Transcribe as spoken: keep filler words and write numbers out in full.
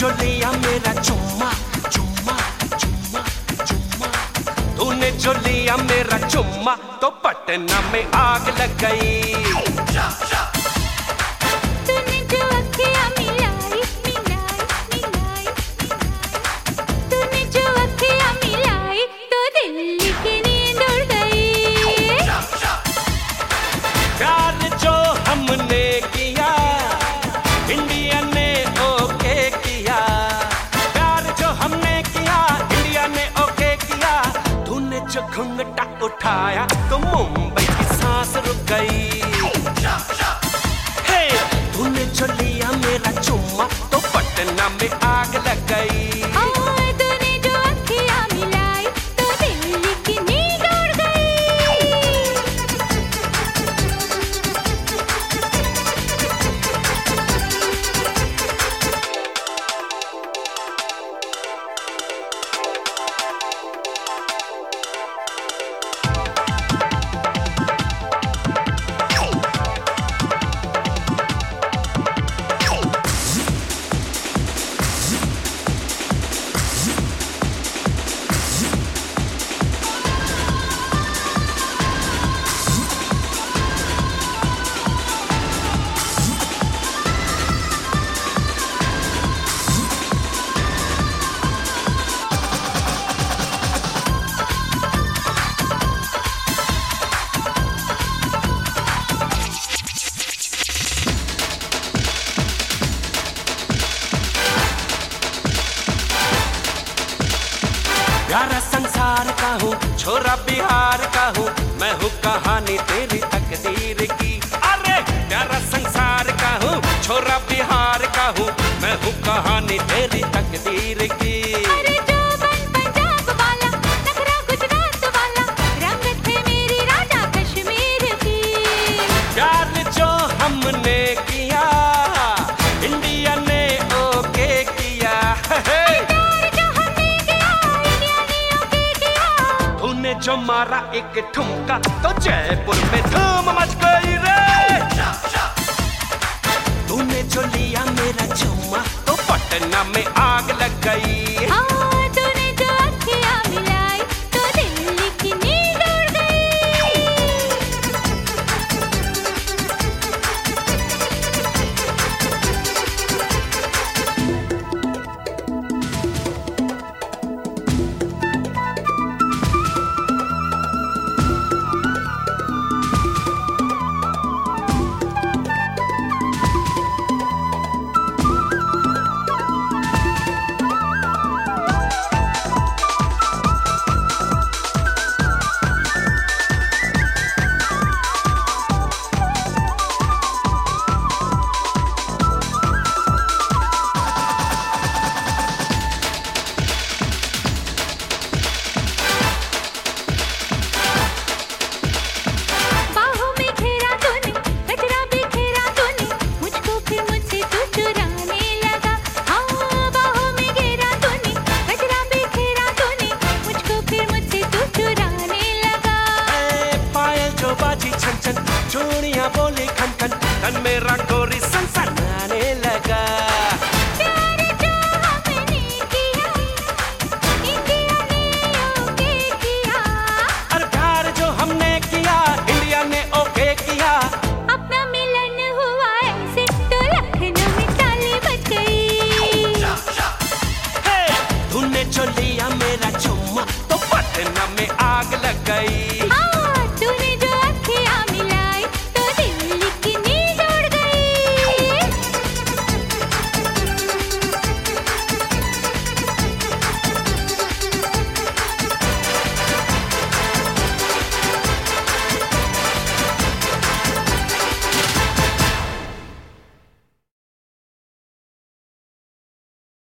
जो लिया मेरा चुम्मा चुम्मा चुम्मा चुम्मा, तूने जो लिया मेरा चुम्मा तो पटना में आग लग गई। तूने जो अखियाँ मिलाई मिलाई मिलाई, तूने जो अखियाँ मिलाई तो दिल्ली की नींद उड़ गई। प्यार जो हमने किया इंडिया ने ओके किया, प्यार जो हमने किया इंडिया ने ओके किया। तूने जो घूंघटा उठाया तो मुंबई की सांस रुक गई। हे तूने जो लिया मेरा चुम्मा तो पटना में आग लग गई। तूने जो अखियाँ मिलाई तो दिल्ली की नींद उड़ गई। प्यारा संसार का हूँ छोरा बिहार का हूँ, मैं हूँ कहानी तेरी तकदीर की। अरे प्यारा संसार का हूँ छोरा बिहार का हूँ, मैं हूँ कहानी तेरी तकदीर की। अरे जो बन पंजाब वाला नखरा गुजरात वाला, रंग थे मेरी राजा कश्मीर की। प्यार जो हमने किया इंडिया ने ओके किया। तूने जो मारा एक ठुमका तो जयपुर में धूम मच गई रे। तूने जो लिया मेरा चुम्मा तो पटना में आग लग गई। तूने जो अखियाँ मिलाई तो दिल्ली की नींद उड़ गई। बाजी छन छन चूड़ियां बोली खन खन, तन मेरा गोरी सन सन।